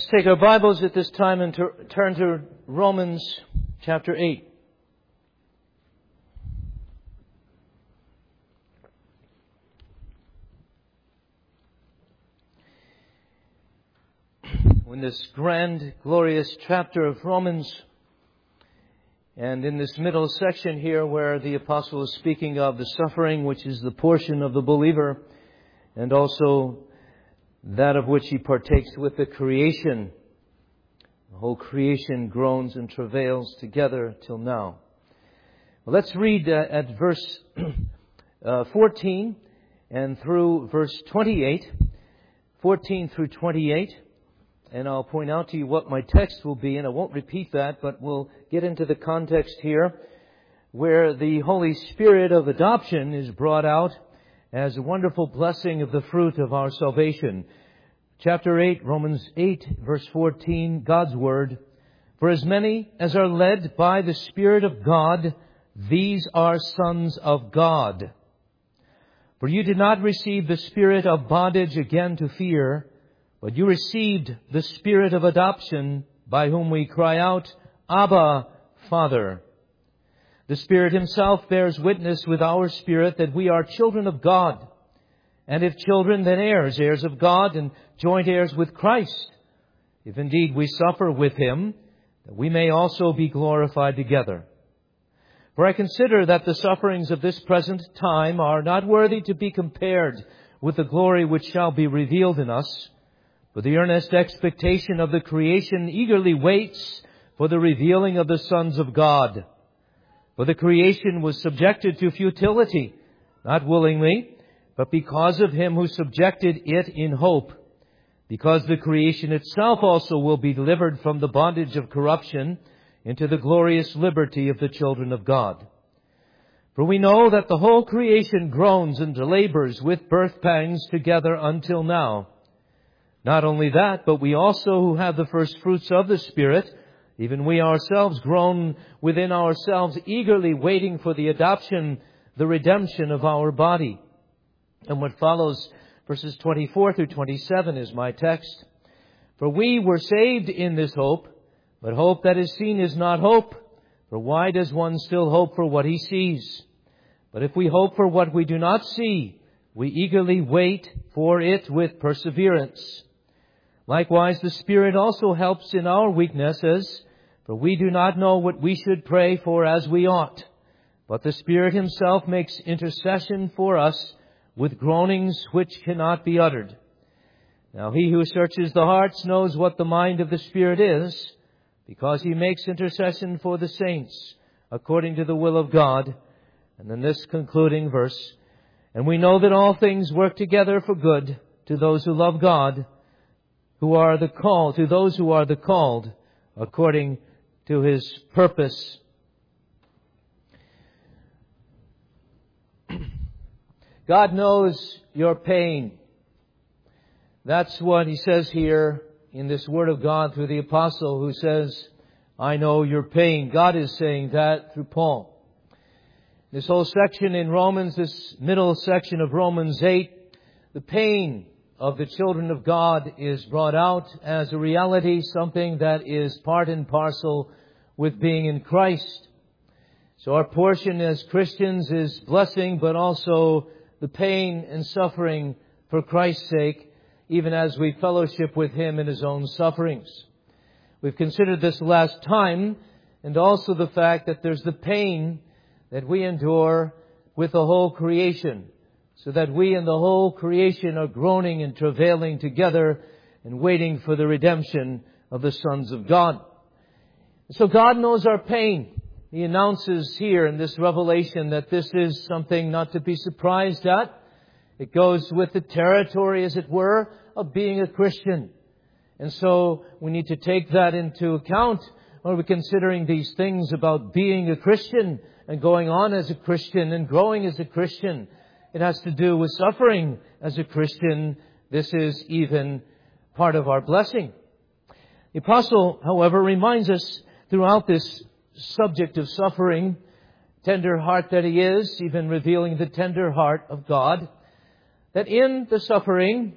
Let's take our Bibles at this time and turn to Romans chapter 8. In this grand, glorious chapter of Romans, and in this middle section here where the apostle is speaking of the suffering, which is the portion of the believer, and also that of which he partakes with the creation. The whole creation groans and travails together till now. Well, let's read at verse 14 and through verse 28. 14 through 28. And I'll point out to you what my text will be, and I won't repeat that, but we'll get into the context here where the Holy Spirit of adoption is brought out as a wonderful blessing of the fruit of our salvation. Chapter 8, Romans 8, verse 14, God's Word. For as many as are led by the Spirit of God, these are sons of God. For you did not receive the spirit of bondage again to fear, but you received the Spirit of adoption, by whom we cry out, Abba, Father. The Spirit Himself bears witness with our spirit that we are children of God. And if children, then heirs, heirs of God, and joint heirs with Christ. If indeed we suffer with Him, that we may also be glorified together. For I consider that the sufferings of this present time are not worthy to be compared with the glory which shall be revealed in us. For the earnest expectation of the creation eagerly waits for the revealing of the sons of God. For the creation was subjected to futility, not willingly, but because of Him who subjected it in hope. Because the creation itself also will be delivered from the bondage of corruption into the glorious liberty of the children of God. For we know that the whole creation groans and labors with birth pangs together until now. Not only that, but we also who have the first fruits of the Spirit, even we ourselves groan within ourselves, eagerly waiting for the adoption, the redemption of our body. And what follows, verses 24 through 27, is my text. For we were saved in this hope, but hope that is seen is not hope. For why does one still hope for what he sees? But if we hope for what we do not see, we eagerly wait for it with perseverance. Likewise, the Spirit also helps in our weaknesses, for we do not know what we should pray for as we ought. But the Spirit Himself makes intercession for us with groanings which cannot be uttered. Now He who searches the hearts knows what the mind of the Spirit is, because He makes intercession for the saints according to the will of God. And then this concluding verse, and we know that all things work together for good to those who love God, who are the called, to those who are the called according to His purpose. God knows your pain. That's what He says here in this Word of God through the apostle who says, I know your pain. God is saying that through Paul. This whole section in Romans, this middle section of Romans 8, the pain of the children of God is brought out as a reality, something that is part and parcel with being in Christ. So our portion as Christians is blessing, but also the pain and suffering for Christ's sake, even as we fellowship with Him in His own sufferings. We've considered this last time, and also the fact that there's the pain that we endure with the whole creation, so that we and the whole creation are groaning and travailing together and waiting for the redemption of the sons of God. So God knows our pain. He announces here in this revelation that this is something not to be surprised at. It goes with the territory, as it were, of being a Christian. And so we need to take that into account when we're considering these things about being a Christian and going on as a Christian and growing as a Christian. It has to do with suffering as a Christian. This is even part of our blessing. The apostle, however, reminds us throughout this subject of suffering, tender heart that he is, even revealing the tender heart of God, that in the suffering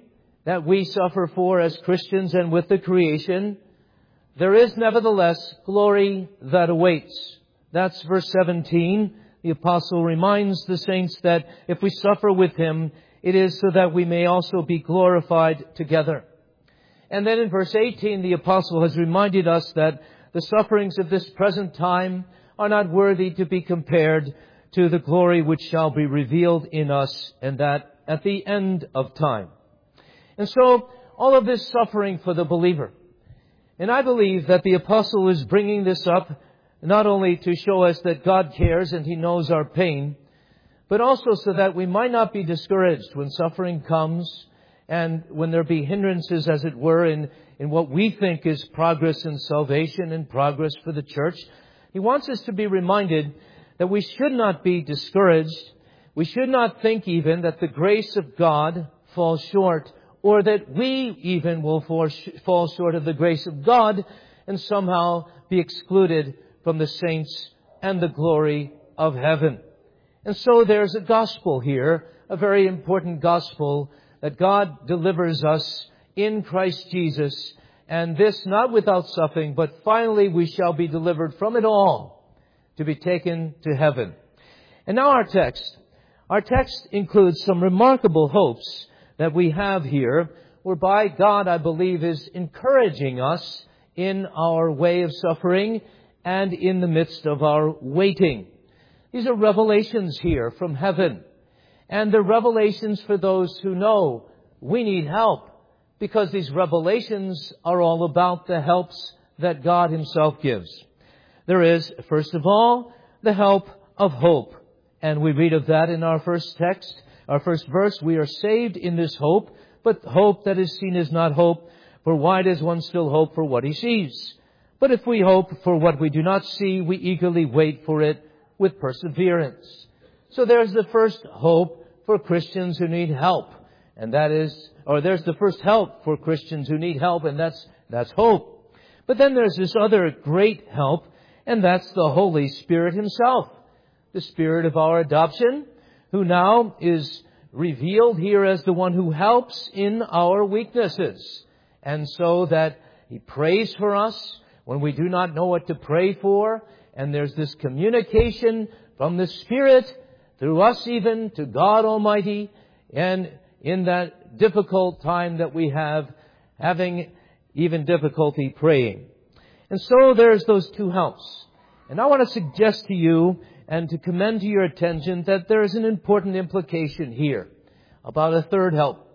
that we suffer for as Christians and with the creation, there is nevertheless glory that awaits. That's verse 17. The apostle reminds the saints that if we suffer with Him, it is so that we may also be glorified together. And then in verse 18, the apostle has reminded us that the sufferings of this present time are not worthy to be compared to the glory which shall be revealed in us, and that at the end of time. And so, all of this suffering for the believer. And I believe that the apostle is bringing this up not only to show us that God cares and He knows our pain, but also so that we might not be discouraged when suffering comes and when there be hindrances, as it were, in what we think is progress in salvation and progress for the church. He wants us to be reminded that we should not be discouraged. We should not think even that the grace of God falls short, or that we even will fall short of the grace of God and somehow be excluded from the saints and the glory of heaven. And so there's a gospel here, a very important gospel, that God delivers us in Christ Jesus, and this not without suffering, but finally we shall be delivered from it all to be taken to heaven. And now our text. Our text includes some remarkable hopes that we have here, whereby God, I believe, is encouraging us in our way of suffering and in the midst of our waiting. These are revelations here from heaven. And they're revelations for those who know we need help, because these revelations are all about the helps that God Himself gives. There is, first of all, the help of hope. And we read of that in our first text, our first verse. We are saved in this hope, but hope that is seen is not hope, for why does one still hope for what he sees? But if we hope for what we do not see, we eagerly wait for it with perseverance. So there's the first hope for Christians who need help. And that is, or there's the first help for Christians who need help, and that's hope. But then there's this other great help, and that's the Holy Spirit Himself. The Spirit of our adoption, who now is revealed here as the one who helps in our weaknesses. And so that He prays for us when we do not know what to pray for. And there's this communication from the Spirit through us even to God Almighty. And in that difficult time that we have, having even difficulty praying. And so there's those two helps. And I want to suggest to you and to commend to your attention that there is an important implication here about a third help.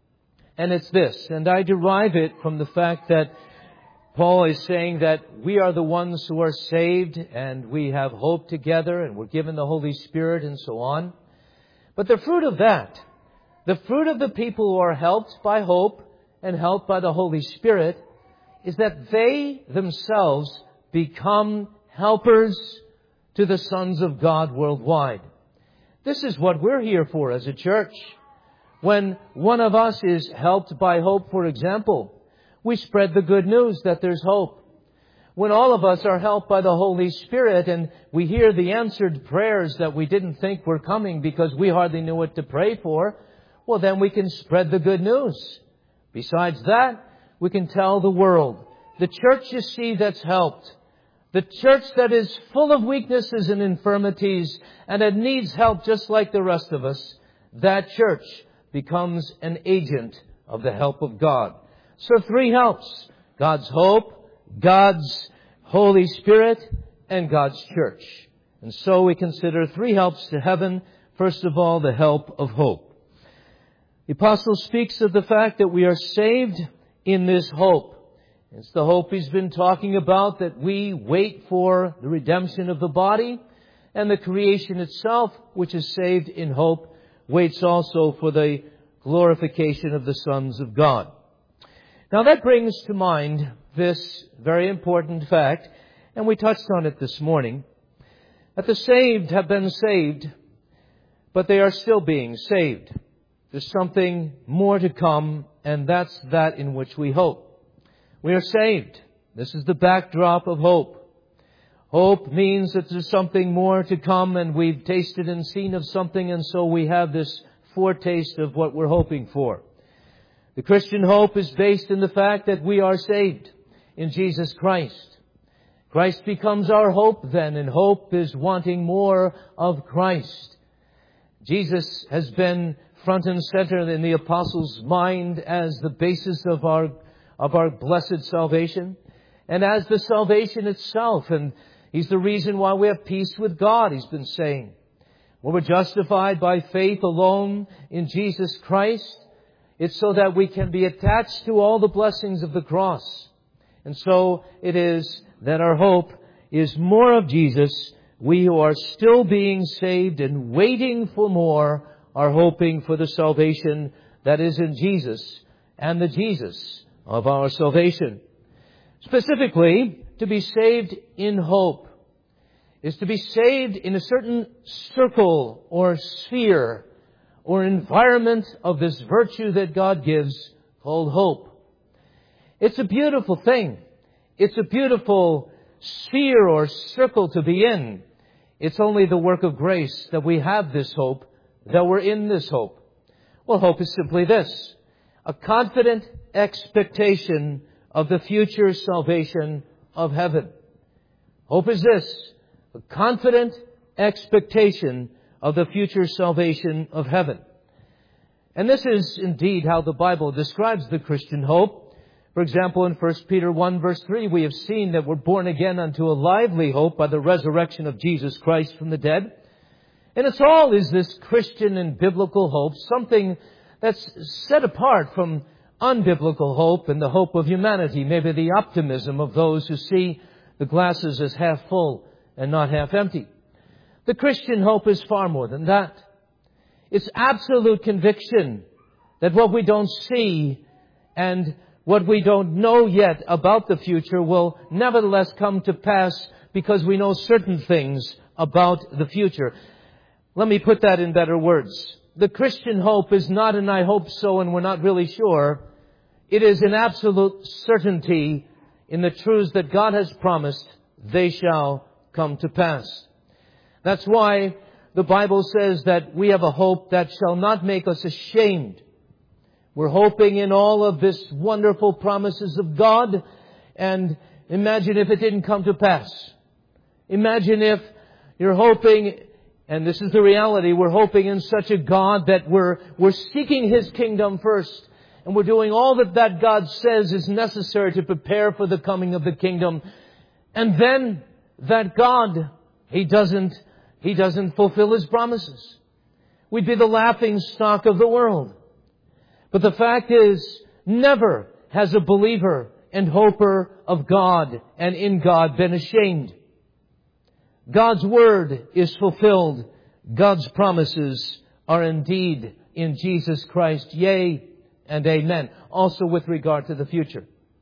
And it's this, and I derive it from the fact that Paul is saying that we are the ones who are saved and we have hope together and we're given the Holy Spirit and so on. But the fruit of that, the fruit of the people who are helped by hope and helped by the Holy Spirit, is that they themselves become helpers to the sons of God worldwide. This is what we're here for as a church. When one of us is helped by hope, for example, we spread the good news that there's hope. When all of us are helped by the Holy Spirit and we hear the answered prayers that we didn't think were coming because we hardly knew what to pray for, well, then we can spread the good news. Besides that, we can tell the world. The church, you see, that's helped. The church that is full of weaknesses and infirmities and that needs help just like the rest of us, that church becomes an agent of the help of God. So three helps: God's hope, God's Holy Spirit, and God's church. And so we consider three helps to heaven. First of all, the help of hope. The apostle speaks of the fact that we are saved in this hope. It's the hope he's been talking about, that we wait for the redemption of the body, and the creation itself, which is saved in hope, waits also for the glorification of the sons of God. Now that brings to mind this very important fact, and we touched on it this morning, that the saved have been saved, but they are still being saved. There's something more to come, and that's that in which we hope. We are saved. This is the backdrop of hope. Hope means that there's something more to come, and we've tasted and seen of something, and so we have this foretaste of what we're hoping for. The Christian hope is based in the fact that we are saved in Jesus Christ. Christ becomes our hope then, and hope is wanting more of Christ. Jesus has been front and center in the apostles' mind as the basis of our blessed salvation, and as the salvation itself. And He's the reason why we have peace with God, He's been saying. When we're justified by faith alone in Jesus Christ, it's so that we can be attached to all the blessings of the cross. And so it is that our hope is more of Jesus. We who are still being saved and waiting for more are hoping for the salvation that is in Jesus and the Jesus of our salvation. Specifically, to be saved in hope is to be saved in a certain circle or sphere or environment of this virtue that God gives called hope. It's a beautiful thing. It's a beautiful sphere or circle to be in. It's only the work of grace that we have this hope, that we're in this hope. Well, hope is simply this: a confident expectation of the future salvation of heaven. Hope is this: a confident expectation of the future salvation of heaven. And this is indeed how the Bible describes the Christian hope. For example, in 1 Peter 1 verse 3, we have seen that we're born again unto a lively hope by the resurrection of Jesus Christ from the dead. And it's all is this Christian and biblical hope, something that's set apart from unbiblical hope and the hope of humanity, maybe the optimism of those who see the glasses as half full and not half empty. The Christian hope is far more than that. It's absolute conviction that what we don't see and what we don't know yet about the future will nevertheless come to pass because we know certain things about the future. Let me put that in better words. The Christian hope is not an I hope so and we're not really sure. It is an absolute certainty in the truths that God has promised they shall come to pass. That's why the Bible says that we have a hope that shall not make us ashamed. We're hoping in all of this wonderful promises of God. And imagine if it didn't come to pass. Imagine if you're hoping, and this is the reality, we're hoping in such a God that we're seeking His kingdom first. And we're doing all that God says is necessary to prepare for the coming of the kingdom. And then that God, He doesn't fulfill His promises. We'd be the laughing stock of the world. But the fact is, never has a believer and hoper of God and in God been ashamed. God's word is fulfilled. God's promises are indeed in Jesus Christ, yea and amen. Also with regard to the future.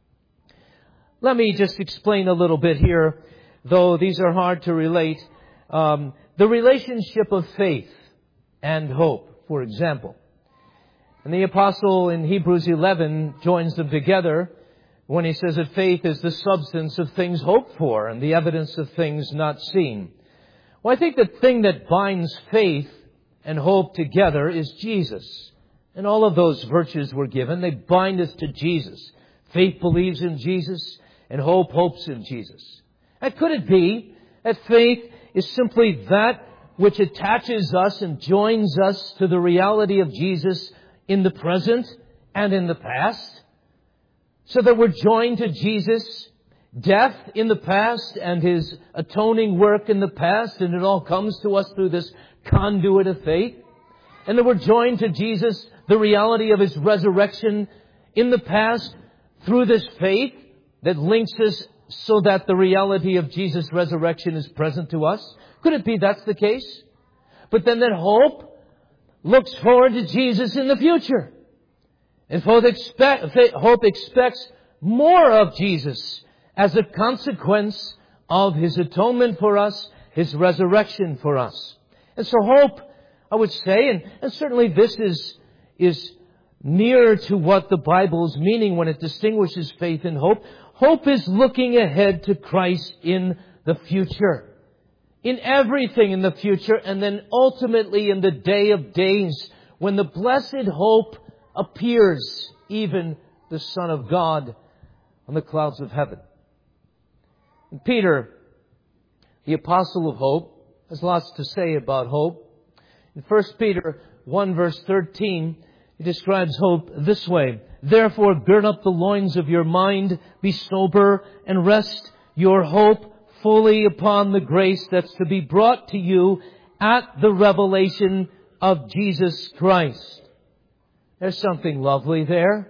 Let me just explain a little bit here, though these are hard to relate. The relationship of faith and hope, for example. And the apostle in Hebrews 11 joins them together when he says that faith is the substance of things hoped for and the evidence of things not seen. Well, I think the thing that binds faith and hope together is Jesus. And all of those virtues were given. They bind us to Jesus. Faith believes in Jesus and hope hopes in Jesus. And could it be that faith is simply that which attaches us and joins us to the reality of Jesus in the present and in the past? So that we're joined to Jesus' death in the past and His atoning work in the past, and it all comes to us through this conduit of faith. And that we're joined to Jesus, the reality of His resurrection in the past through this faith that links us so that the reality of Jesus' resurrection is present to us. Could it be that's the case? But then that hope looks forward to Jesus in the future. And hope expects more of Jesus as a consequence of His atonement for us, His resurrection for us. And so hope, I would say, and certainly this is near to what the Bible's meaning when it distinguishes faith and hope. Hope is looking ahead to Christ in the future. In everything in the future, and then ultimately in the day of days when the blessed hope appears even the Son of God on the clouds of heaven. And Peter, the apostle of hope, has lots to say about hope. In 1 Peter 1 verse 13, he describes hope this way. Therefore, gird up the loins of your mind, be sober, and rest your hope fully upon the grace that's to be brought to you at the revelation of Jesus Christ. There's something lovely there.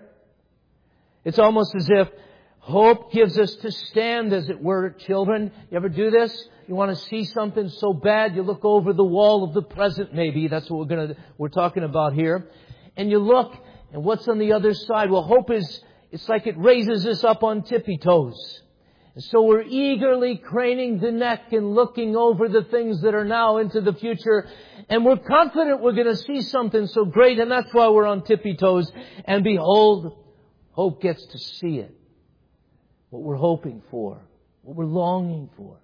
It's almost as if hope gives us to stand, as it were, children. You ever do this? You want to see something so bad, you look over the wall of the present maybe. That's what we're talking about here. And you look, and what's on the other side? Well, hope it's like it raises us up on tippy toes. And so we're eagerly craning the neck and looking over the things that are now into the future. And we're confident we're going to see something so great, and that's why we're on tippy toes. And behold, hope gets to see it. What we're hoping for. What we're longing for.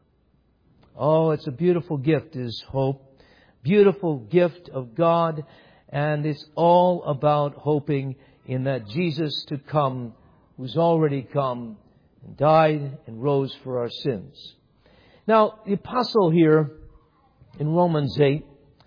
Oh, it's a beautiful gift, is hope. Beautiful gift of God. And it's all about hoping in that Jesus to come, who's already come and died and rose for our sins. Now, the apostle here in Romans 8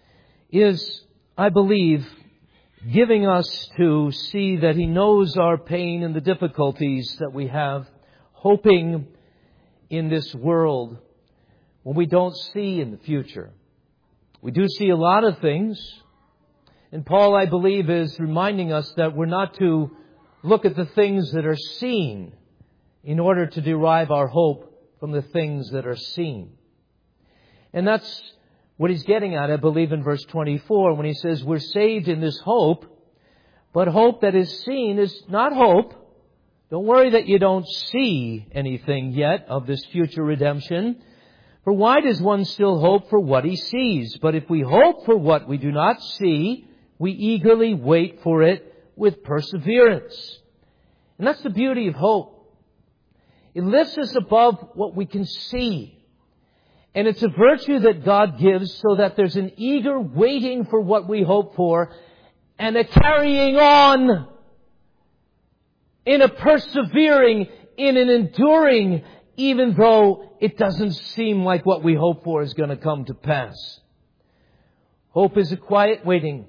is, I believe, giving us to see that he knows our pain and the difficulties that we have, hoping in this world when we don't see in the future. We do see a lot of things. And Paul, I believe, is reminding us that we're not to look at the things that are seen in order to derive our hope from the things that are seen. And that's what he's getting at, I believe, in verse 24, when he says we're saved in this hope, but hope that is seen is not hope. Don't worry that you don't see anything yet of this future redemption. For why does one still hope for what he sees? But if we hope for what we do not see, we eagerly wait for it with perseverance. And that's the beauty of hope. It lifts us above what we can see. And it's a virtue that God gives so that there's an eager waiting for what we hope for and a carrying on in a persevering, in an enduring, even though it doesn't seem like what we hope for is going to come to pass. Hope is a quiet waiting.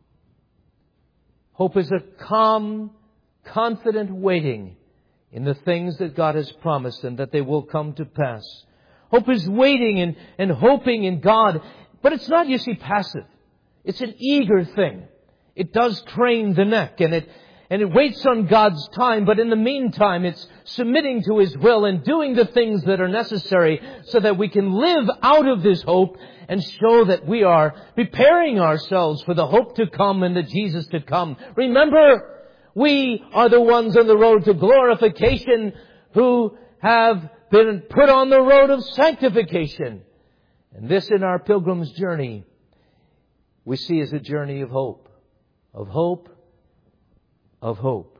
Hope is a calm, confident waiting in the things that God has promised and that they will come to pass. Hope is waiting and hoping in God. But it's not, you see, passive. It's an eager thing. It does crane the neck and it waits on God's time. But in the meantime, it's submitting to His will and doing the things that are necessary so that we can live out of this hope and show that we are preparing ourselves for the hope to come and the Jesus to come. Remember, we are the ones on the road to glorification who have been put on the road of sanctification. And this in our pilgrim's journey we see as a journey of hope. Of hope. Of hope.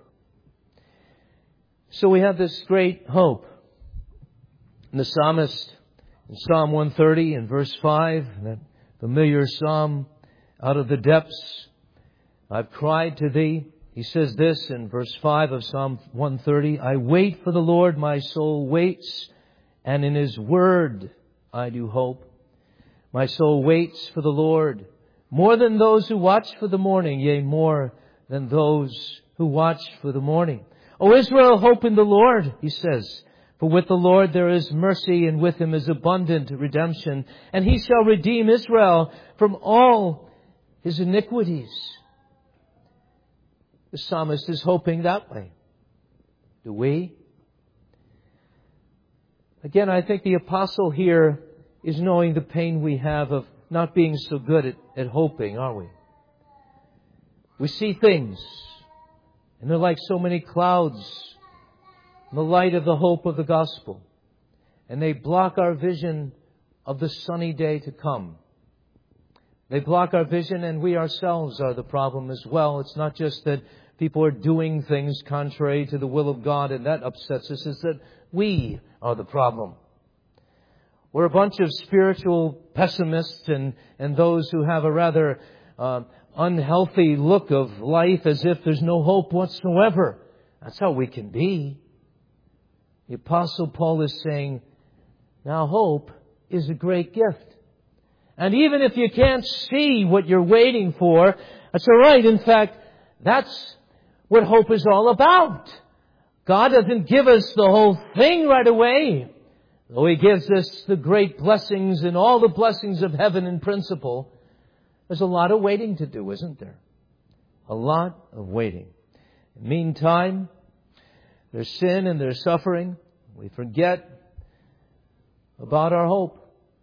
So we have this great hope. And the psalmist in Psalm 130 in verse 5, that familiar psalm, out of the depths I've cried to Thee. He says this in verse 5 of Psalm 130, I wait for the Lord, my soul waits, and in His word I do hope. My soul waits for the Lord, more than those who watch for the morning, yea, more than those who watch for the morning. O Israel, hope in the Lord, he says. For with the Lord there is mercy, and with Him is abundant redemption. And He shall redeem Israel from all his iniquities. The psalmist is hoping that way. Do we? Again, I think the apostle here is knowing the pain we have of not being so good at hoping, are we? We see things, and they're like so many clouds in the light of the hope of the gospel. And they block our vision of the sunny day to come. They block our vision, and we ourselves are the problem as well. It's not just that people are doing things contrary to the will of God, and that upsets us. It's that we are the problem. We're a bunch of spiritual pessimists and those who have a rather unhealthy look of life as if there's no hope whatsoever. That's how we can be. The Apostle Paul is saying, now hope is a great gift. And even if you can't see what you're waiting for, that's all right. In fact, that's what hope is all about. God doesn't give us the whole thing right away. Though He gives us the great blessings and all the blessings of heaven in principle, there's a lot of waiting to do, isn't there? A lot of waiting. In the meantime, there's sin and there's suffering. We forget about our hope.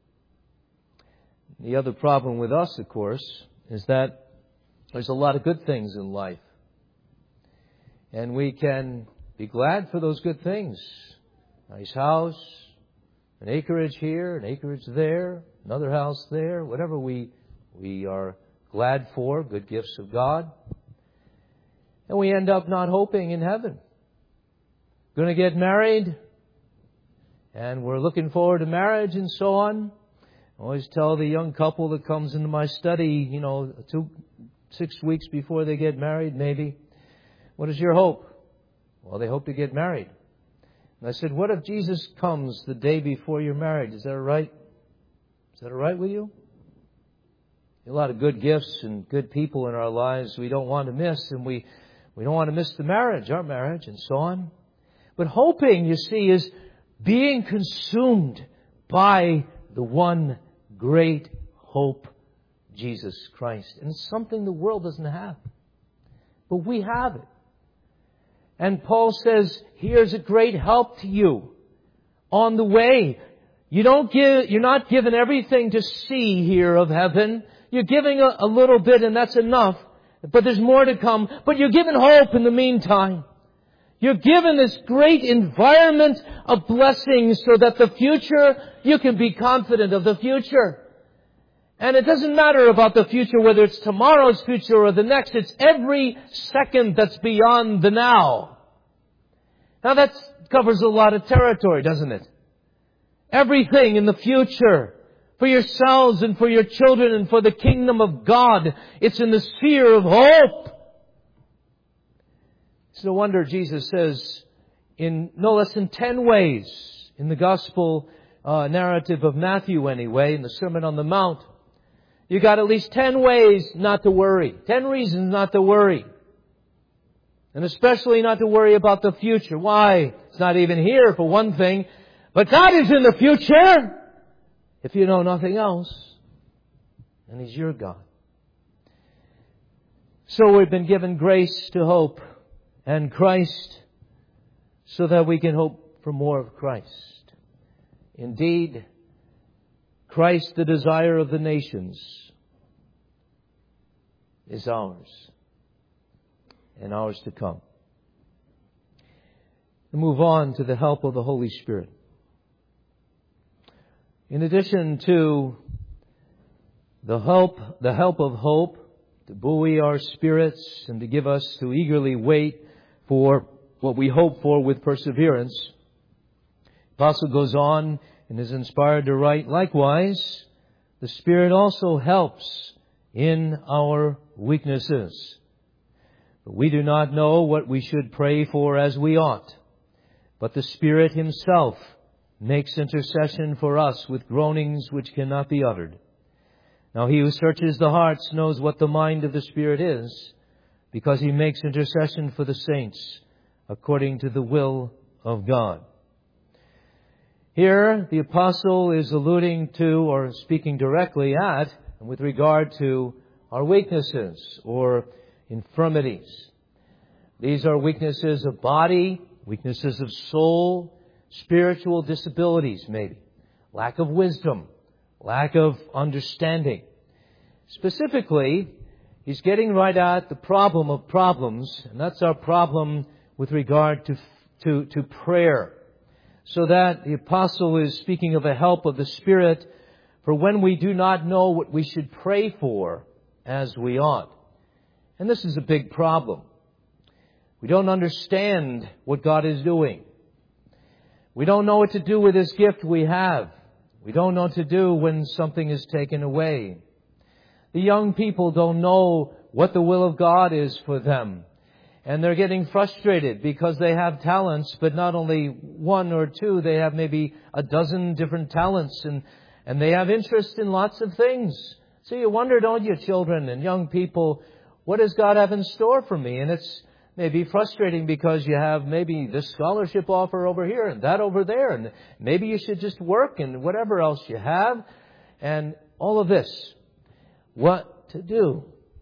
The other problem with us, of course, is that there's a lot of good things in life. And we can be glad for those good things. Nice house, an acreage here, an acreage there, another house there, whatever we are glad for, good gifts of God. And we end up not hoping in heaven. Going to get married, and we're looking forward to marriage and so on. I always tell the young couple that comes into my study, 6 weeks before they get married, maybe, what is your hope? Well, they hope to get married. And I said, what if Jesus comes the day before you're married? Is that all right? Is that all right with you? A lot of good gifts and good people in our lives we don't want to miss, and we don't want to miss the marriage, our marriage, and so on. But hoping, you see, is being consumed by the one great hope, Jesus Christ. And it's something the world doesn't have. But we have it. And Paul says, here's a great help to you on the way. You're not given everything to see here of heaven. You're giving a little bit, and that's enough. But there's more to come. But you're given hope in the meantime. You're given this great environment of blessings so that the future, you can be confident of the future. And it doesn't matter about the future, whether it's tomorrow's future or the next. It's every second that's beyond the now. Now that covers a lot of territory, doesn't it? Everything in the future, for yourselves and for your children and for the kingdom of God, it's in the sphere of hope. It's no wonder Jesus says in no less than 10 ways in the gospel narrative of Matthew anyway, in the Sermon on the Mount, you got at least 10 ways not to worry. 10 reasons not to worry. And especially not to worry about the future. Why? It's not even here for one thing. But God is in the future. If you know nothing else. And He's your God. So we've been given grace to hope and Christ so that we can hope for more of Christ. Indeed, Christ, the desire of the nations, is ours and ours to come. We move on to the help of the Holy Spirit. In addition to the help of hope to buoy our spirits and to give us to eagerly wait for what we hope for with perseverance, the Apostle goes on and is inspired to write, likewise, the Spirit also helps in our weaknesses. But we do not know what we should pray for as we ought, but the Spirit Himself makes intercession for us with groanings which cannot be uttered. Now He who searches the hearts knows what the mind of the Spirit is, because He makes intercession for the saints according to the will of God. Here, the apostle is alluding to or speaking directly at, with regard to our weaknesses or infirmities. These are weaknesses of body, weaknesses of soul, spiritual disabilities maybe, lack of wisdom, lack of understanding. Specifically, he's getting right at the problem of problems, and that's our problem with regard to prayer. So that the apostle is speaking of a help of the Spirit for when we do not know what we should pray for as we ought. And this is a big problem. We don't understand what God is doing. We don't know what to do with this gift we have. We don't know what to do when something is taken away. The young people don't know what the will of God is for them. And they're getting frustrated because they have talents, but not only one or two, they have maybe a dozen different talents, and they have interest in lots of things. So you wonder, don't you, children and young people, what does God have in store for me? And it's maybe frustrating because you have maybe this scholarship offer over here and that over there, and maybe you should just work and whatever else you have, and all of this. What to do?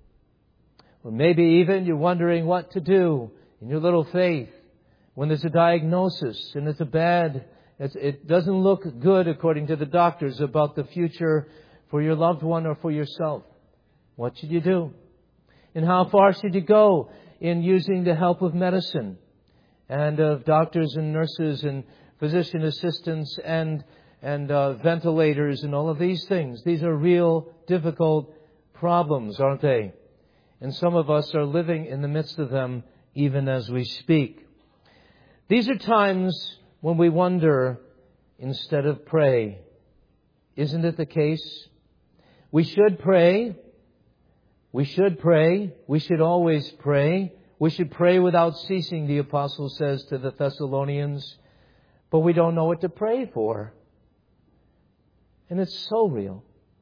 Or maybe even you're wondering what to do in your little faith when there's a diagnosis and it's it doesn't look good according to the doctors about the future for your loved one or for yourself. What should you do? And how far should you go in using the help of medicine and of doctors and nurses and physician assistants and ventilators and all of these things? These are real difficult problems, aren't they? And some of us are living in the midst of them even as we speak. These are times when we wonder instead of pray. Isn't it the case? We should pray. We should pray. We should always pray. We should pray without ceasing, the apostle says to the Thessalonians. But we don't know what to pray for. And it's so real.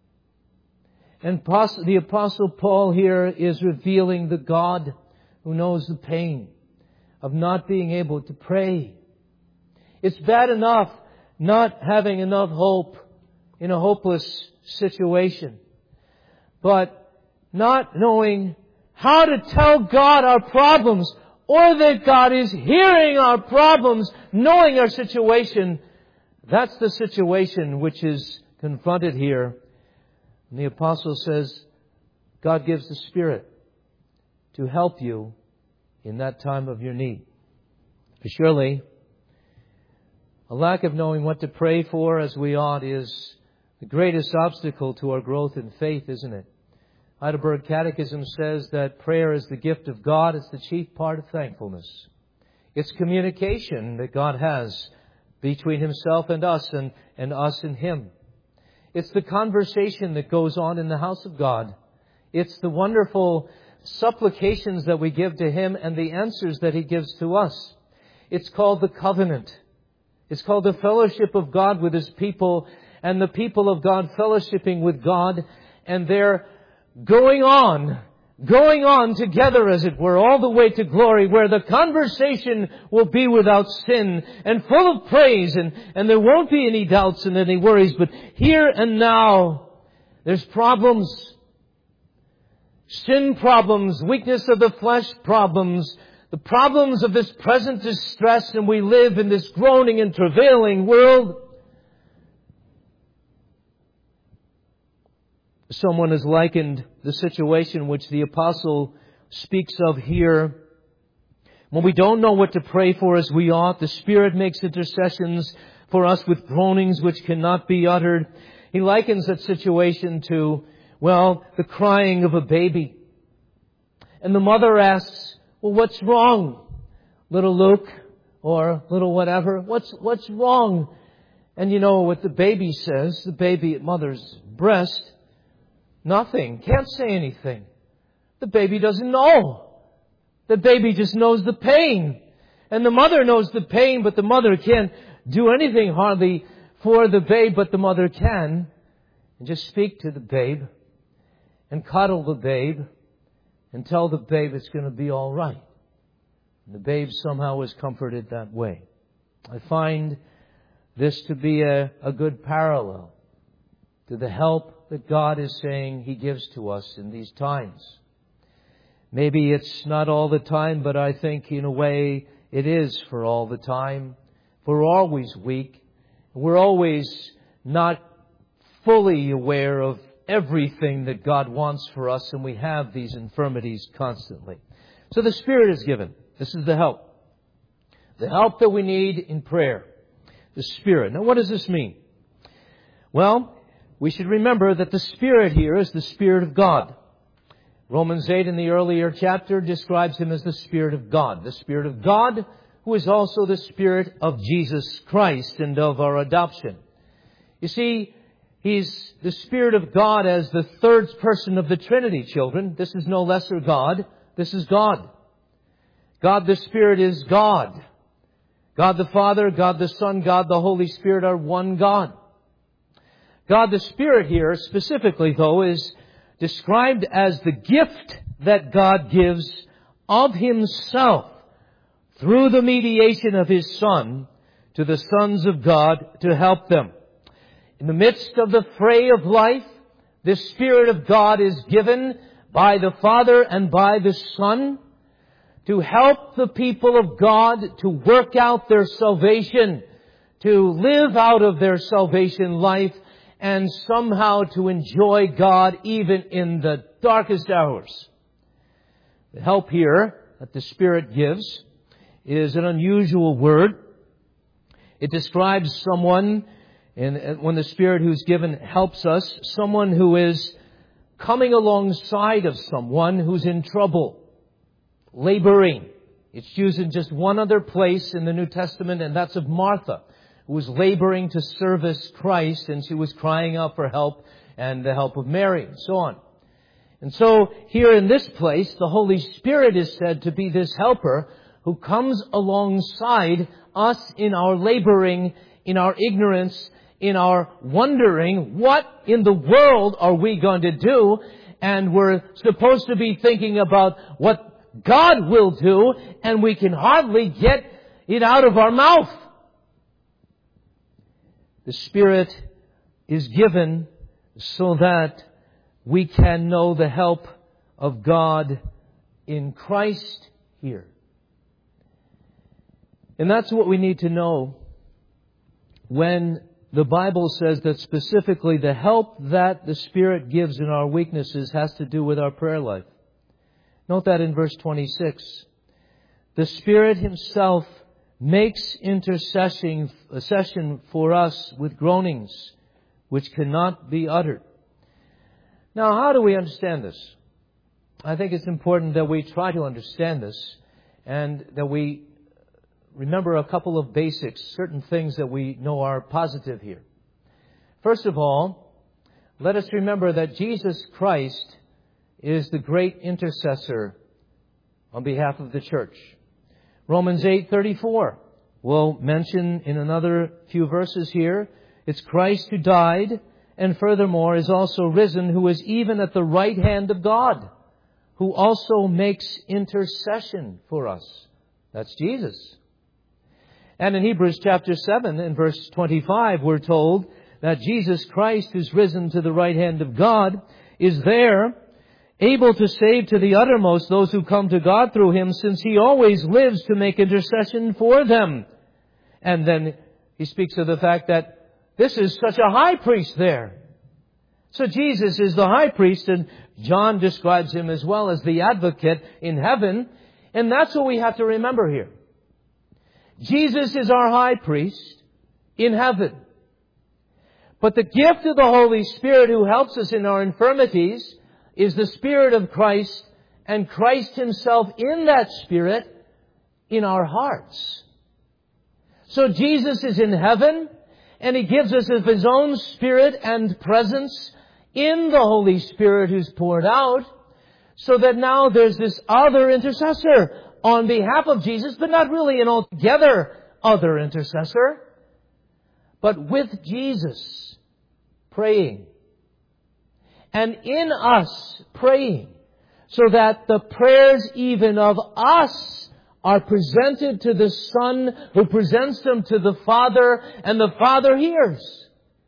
And the Apostle Paul here is revealing the God who knows the pain of not being able to pray. It's bad enough not having enough hope in a hopeless situation, but not knowing how to tell God our problems, or that God is hearing our problems, knowing our situation. That's the situation which is confronted here. And the apostle says, God gives the Spirit to help you in that time of your need. But surely, a lack of knowing what to pray for as we ought is the greatest obstacle to our growth in faith, isn't it? Heidelberg Catechism says that prayer is the gift of God. It's the chief part of thankfulness. It's communication that God has between Himself and us and us and Him. It's the conversation that goes on in the house of God. It's the wonderful supplications that we give to Him and the answers that He gives to us. It's called the covenant. It's called the fellowship of God with His people and the people of God fellowshipping with God. And they're going on together, as it were, all the way to glory, where the conversation will be without sin and full of praise, and there won't be any doubts and any worries. But here and now, there's problems. Sin problems, weakness of the flesh problems, the problems of this present distress, and we live in this groaning and travailing world. Someone has likened the situation which the apostle speaks of here. When we don't know what to pray for as we ought, the Spirit makes intercessions for us with groanings which cannot be uttered. He likens that situation to, the crying of a baby. And the mother asks, what's wrong, little Luke, or little whatever? What's wrong? And you know what the baby says, the baby at mother's breast? Nothing. Can't say anything. The baby doesn't know. The baby just knows the pain. And the mother knows the pain, but the mother can't do anything hardly for the babe, but the mother can. And just speak to the babe and cuddle the babe and tell the babe it's going to be all right. And the babe somehow is comforted that way. I find this to be a good parallel to the help that God is saying He gives to us in these times. Maybe it's not all the time, but I think in a way it is for all the time. We're always weak. We're always not fully aware of everything that God wants for us, and we have these infirmities constantly. So the Spirit is given. This is the help. The help that we need in prayer. The Spirit. Now what does this mean? We should remember that the Spirit here is the Spirit of God. Romans 8 in the earlier chapter describes Him as the Spirit of God. The Spirit of God, who is also the Spirit of Jesus Christ and of our adoption. You see, He's the Spirit of God as the third person of the Trinity, children. This is no lesser God. This is God. God the Spirit is God. God the Father, God the Son, God the Holy Spirit are one God. God the Spirit here, specifically though, is described as the gift that God gives of Himself through the mediation of His Son to the sons of God to help them. In the midst of the fray of life, the Spirit of God is given by the Father and by the Son to help the people of God to work out their salvation, to live out of their salvation life, and somehow to enjoy God even in the darkest hours. The help here that the Spirit gives is an unusual word. It describes someone, and when the Spirit who's given helps us, someone who is coming alongside of someone who's in trouble, laboring. It's used in just one other place in the New Testament, and that's of Martha, who was laboring to service Christ, and she was crying out for help and the help of Mary, and so on. And so here in this place, the Holy Spirit is said to be this helper who comes alongside us in our laboring, in our ignorance, in our wondering, what in the world are we going to do? And we're supposed to be thinking about what God will do, and we can hardly get it out of our mouth. The Spirit is given so that we can know the help of God in Christ here. And that's what we need to know when the Bible says that specifically the help that the Spirit gives in our weaknesses has to do with our prayer life. Note that in verse 26. The Spirit Himself makes intercession for us with groanings which cannot be uttered. Now, how do we understand this? I think it's important that we try to understand this and that we remember a couple of basics, certain things that we know are positive here. First of all, let us remember that Jesus Christ is the great intercessor on behalf of the church. Romans 8:34 we'll mention in another few verses here. It's Christ who died and furthermore is also risen, who is even at the right hand of God, who also makes intercession for us. That's Jesus. And in Hebrews chapter 7 in verse 25, we're told that Jesus Christ, who's risen to the right hand of God, is there, able to save to the uttermost those who come to God through Him, since He always lives to make intercession for them. And then he speaks of the fact that this is such a high priest there. So Jesus is the high priest, and John describes Him as well as the advocate in heaven. And that's what we have to remember here. Jesus is our high priest in heaven. But the gift of the Holy Spirit who helps us in our infirmities is the Spirit of Christ, and Christ Himself in that Spirit in our hearts. So Jesus is in heaven, and He gives us of His own Spirit and presence in the Holy Spirit who's poured out, so that now there's this other intercessor on behalf of Jesus, but not really an altogether other intercessor, but with Jesus praying. And in us praying, so that the prayers even of us are presented to the Son, who presents them to the Father, and the Father hears.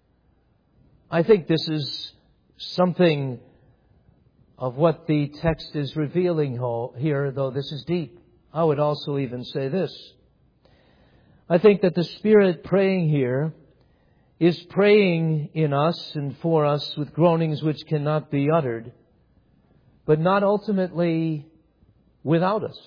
I think this is something of what the text is revealing here, though this is deep. I would also even say this. I think that the Spirit praying here is praying in us and for us with groanings which cannot be uttered, but not ultimately without us.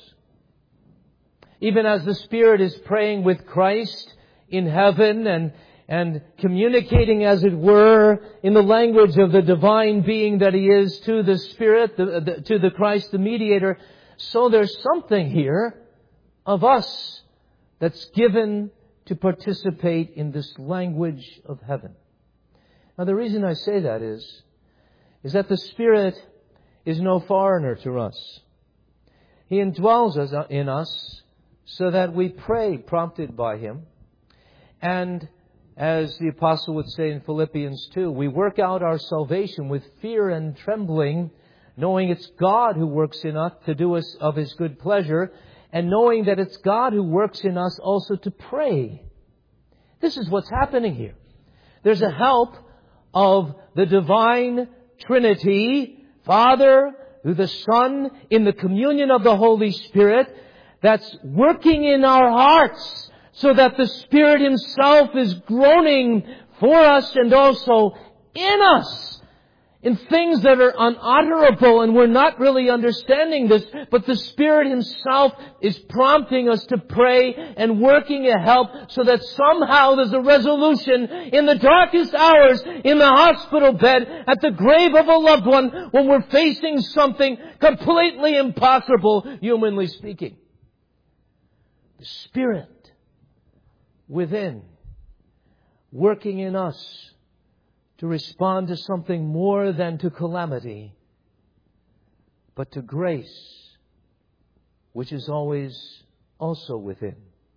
Even as the Spirit is praying with Christ in heaven and communicating, as it were, in the language of the divine being that He is to the Spirit, to the Christ, the mediator, so there's something here of us that's given to participate in this language of heaven. Now the reason I say that is that the Spirit is no foreigner to us. He indwells in us so that we pray prompted by Him. And as the Apostle would say in Philippians 2, we work out our salvation with fear and trembling, knowing it's God who works in us to do us of His good pleasure, and knowing that it's God who works in us also to pray. This is what's happening here. There's a help of the divine Trinity, Father, through the Son, in the communion of the Holy Spirit, that's working in our hearts so that the Spirit Himself is groaning for us and also in us in things that are unutterable, and we're not really understanding this, but the Spirit Himself is prompting us to pray and working a help so that somehow there's a resolution in the darkest hours, in the hospital bed, at the grave of a loved one, when we're facing something completely impossible, humanly speaking. The Spirit within, working in us to respond to something more than to calamity, but to grace, which is always also within.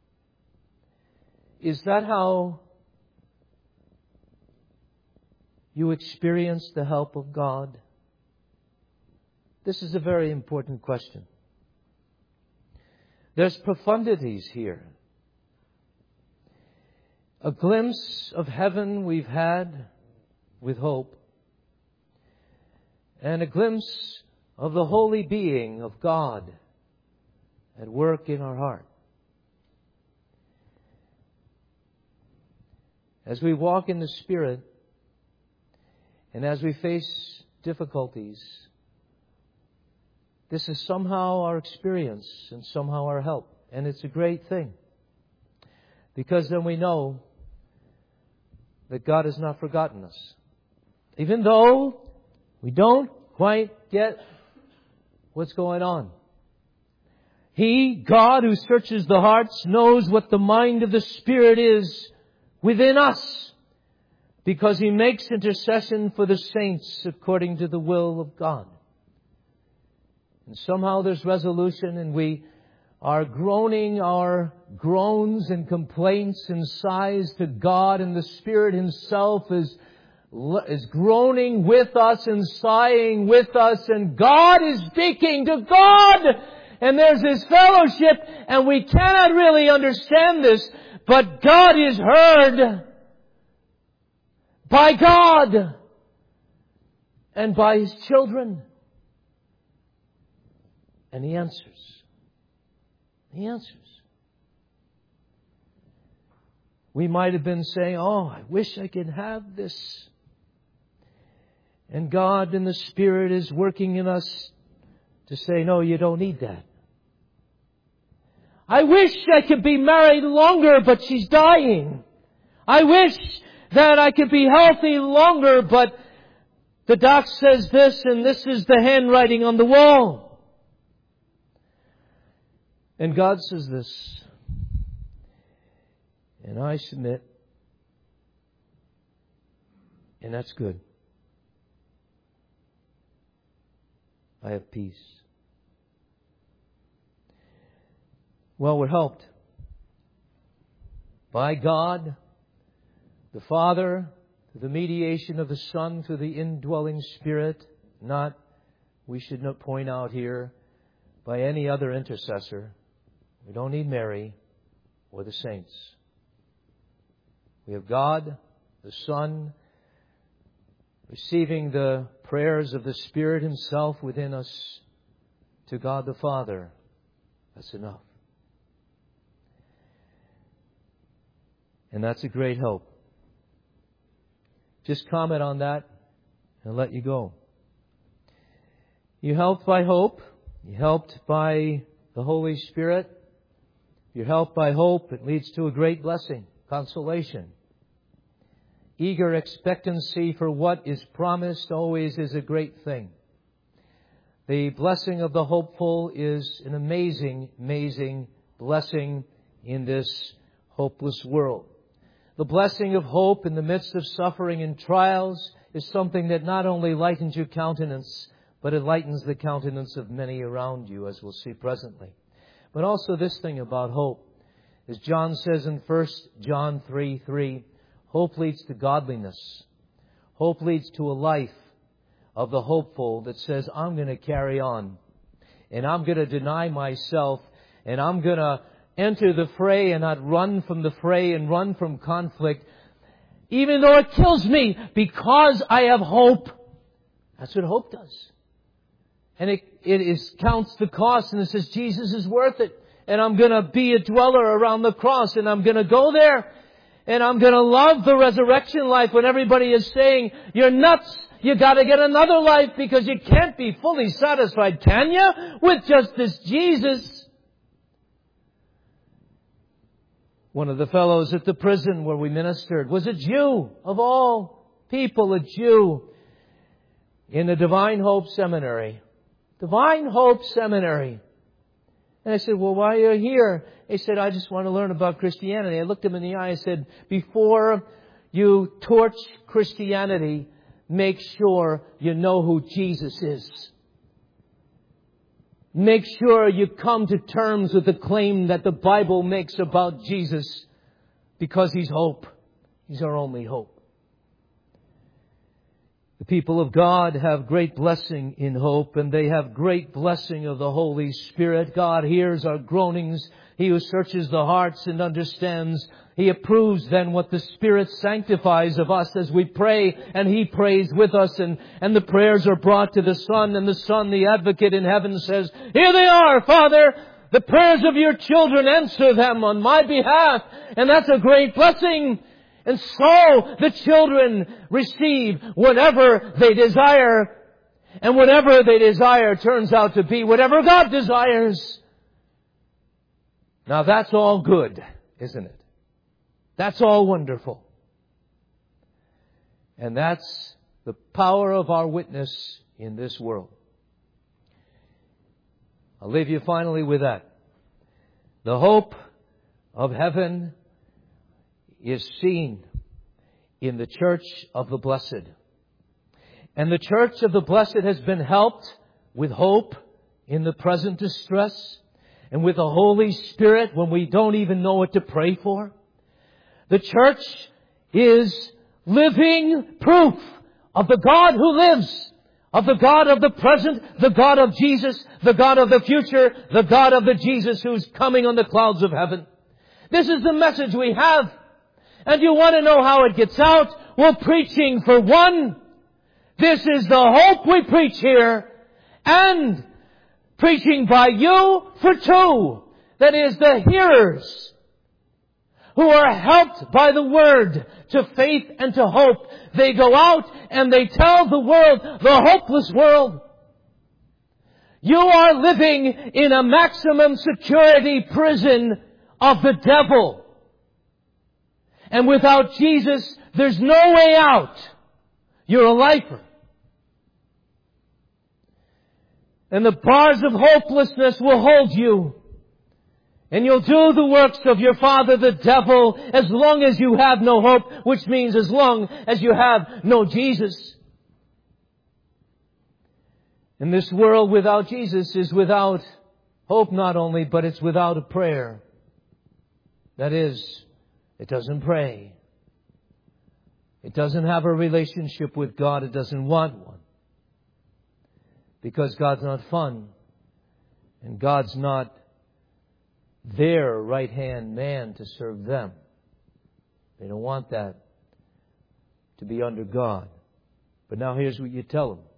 Is that how you experience the help of God? This is a very important question. There's profundities here. A glimpse of heaven we've had with hope, and a glimpse of the holy being of God at work in our heart. As we walk in the Spirit, and as we face difficulties, this is somehow our experience and somehow our help. And it's a great thing, because then we know that God has not forgotten us. Even though we don't quite get what's going on. He, God who searches the hearts, knows what the mind of the Spirit is within us, because He makes intercession for the saints according to the will of God. And somehow there's resolution, and we are groaning our groans and complaints and sighs to God, and the Spirit Himself is groaning with us and sighing with us, and God is speaking to God, and there's this fellowship, and we cannot really understand this, but God is heard by God and by His children, and He answers. He answers. We might have been saying, "Oh, I wish I could have this." And God in the Spirit is working in us to say, "No, you don't need that." I wish I could be married longer, but she's dying. I wish that I could be healthy longer, but the doc says this, and this is the handwriting on the wall. And God says this, and I submit, and that's good. I have peace. Well, we're helped by God, the Father, through the mediation of the Son, through the indwelling Spirit, not, we should not point out here, by any other intercessor. We don't need Mary or the saints. We have God, the Son, receiving the prayers of the Spirit Himself within us to God the Father. That's enough. And that's a great help. Just comment on that and let you go. You're helped by hope. You're helped by the Holy Spirit. You're helped by hope. It leads to a great blessing, consolation. Eager expectancy for what is promised always is a great thing. The blessing of the hopeful is an amazing, amazing blessing in this hopeless world. The blessing of hope in the midst of suffering and trials is something that not only lightens your countenance, but it lightens the countenance of many around you, as we'll see presently. But also this thing about hope. As John says in 1 John 3:3, hope leads to godliness. Hope leads to a life of the hopeful that says, I'm going to carry on. And I'm going to deny myself. And I'm going to enter the fray and not run from the fray and run from conflict, even though it kills me, because I have hope. That's what hope does. And it counts the cost, and it says Jesus is worth it. And I'm going to be a dweller around the cross, and I'm going to go there, and I'm going to love the resurrection life when everybody is saying, you're nuts. You got to get another life because you can't be fully satisfied, can you, with just this Jesus? One of the fellows at the prison where we ministered was a Jew, of all people, a Jew, in the Divine Hope Seminary. Divine Hope Seminary. And I said, well, why are you here? He said, I just want to learn about Christianity. I looked him in the eye and said, before you torch Christianity, make sure you know who Jesus is. Make sure you come to terms with the claim that the Bible makes about Jesus, because He's hope. He's our only hope. The people of God have great blessing in hope, and they have great blessing of the Holy Spirit. God hears our groanings. He who searches the hearts and understands. He approves then what the Spirit sanctifies of us as we pray, and He prays with us, and the prayers are brought to the Son, and the Son, the advocate in heaven, says, here they are, Father, the prayers of your children, answer them on my behalf. And that's a great blessing. And so the children receive whatever they desire, and whatever they desire turns out to be whatever God desires. Now that's all good, isn't it? That's all wonderful. And that's the power of our witness in this world. I'll leave you finally with that. The hope of heaven is seen in the church of the blessed. And the church of the blessed has been helped with hope in the present distress, and with the Holy Spirit when we don't even know what to pray for. The church is living proof of the God who lives, of the God of the present, the God of Jesus, the God of the future, the God of the Jesus who's coming on the clouds of heaven. This is the message we have. And you want to know how it gets out? Well, preaching for one. This is the hope we preach here. And preaching by you for two. That is, the hearers who are helped by the Word to faith and to hope. They go out and they tell the world, the hopeless world, you are living in a maximum security prison of the devil. And without Jesus, there's no way out. You're a lifer. And the bars of hopelessness will hold you. And you'll do the works of your father, the devil, as long as you have no hope, which means as long as you have no Jesus. And this world without Jesus is without hope not only, but it's without a prayer. That is, it doesn't pray. It doesn't have a relationship with God. It doesn't want one. Because God's not fun. And God's not their right-hand man to serve them. They don't want that to be under God. But now here's what you tell them.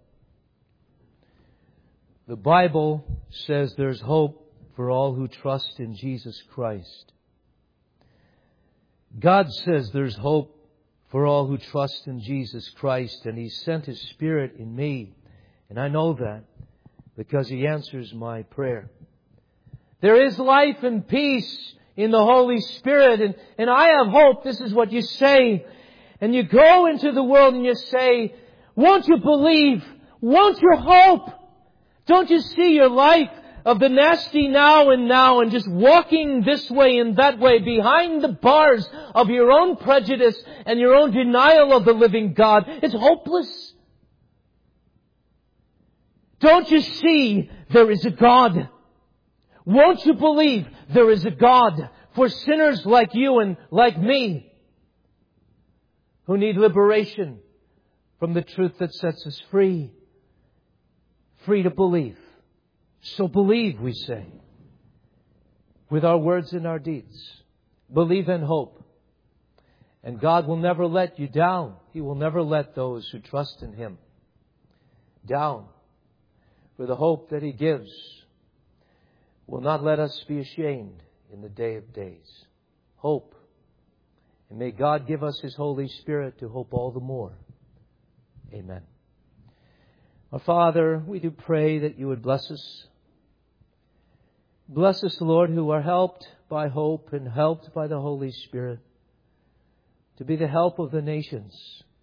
The Bible says there's hope for all who trust in Jesus Christ. God says there's hope for all who trust in Jesus Christ, and He sent His Spirit in me. And I know that because He answers my prayer. There is life and peace in the Holy Spirit, and I have hope. This is what you say. And you go into the world and you say, won't you believe? Won't you hope? Don't you see your life of the nasty now and just walking this way and that way behind the bars of your own prejudice and your own denial of the living God, it's hopeless. Don't you see there is a God? Won't you believe there is a God for sinners like you and like me who need liberation from the truth that sets us free? Free to believe. So believe, we say, with our words and our deeds. Believe and hope. And God will never let you down. He will never let those who trust in Him down. For the hope that He gives will not let us be ashamed in the day of days. Hope. And may God give us His Holy Spirit to hope all the more. Amen. Our Father, we do pray that You would bless us. Bless us, Lord, who are helped by hope and helped by the Holy Spirit to be the help of the nations,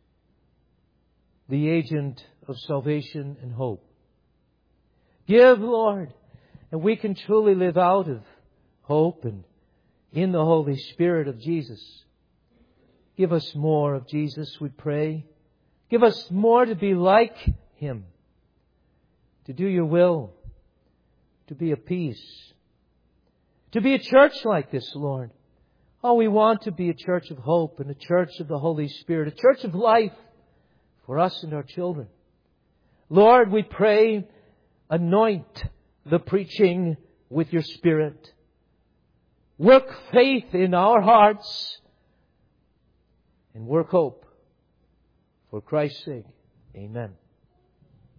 the agent of salvation and hope. Give, Lord, and we can truly live out of hope and in the Holy Spirit of Jesus. Give us more of Jesus, we pray. Give us more to be like Him, to do Your will, to be at peace, to be a church like this, Lord. Oh, we want to be a church of hope and a church of the Holy Spirit, a church of life for us and our children. Lord, we pray, anoint the preaching with Your Spirit. Work faith in our hearts and work hope. For Christ's sake, amen.